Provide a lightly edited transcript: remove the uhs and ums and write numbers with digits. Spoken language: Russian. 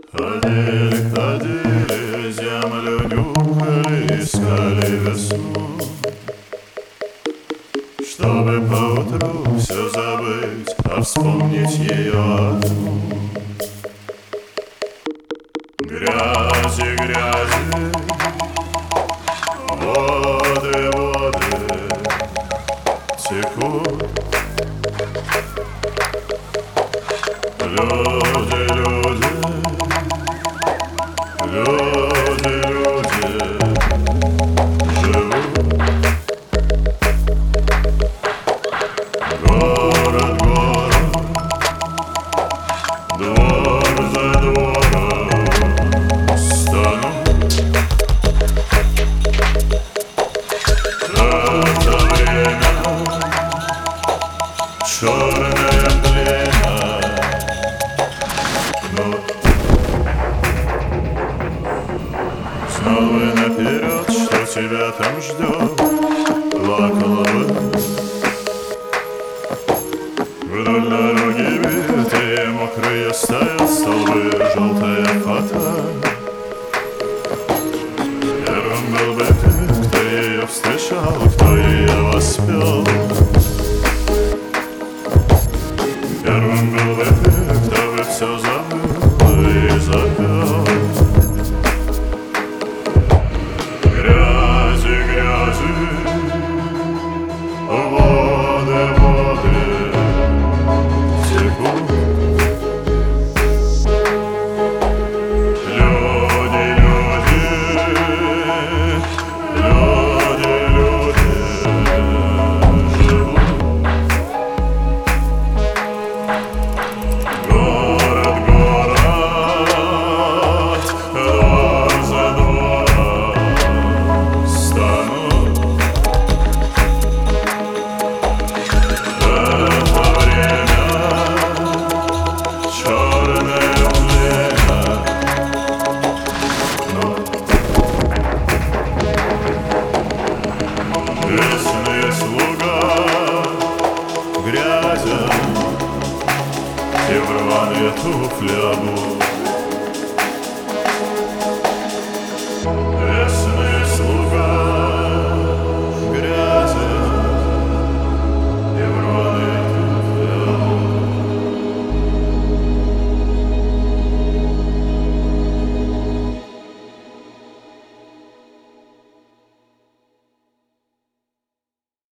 Ходили, ходили, землю нюхали, искали весну, чтобы поутру все забыть, а вспомнить ее одну. Грязи, грязи, воды, воды текут. Люди, люди, люди, люди живут. Город, город, двор за двором станут. Это время черная глина. Знал бы наперед, что тебя там ждет, плакала бы. Вдоль дороги битые, мокрые стоят столбы, желтые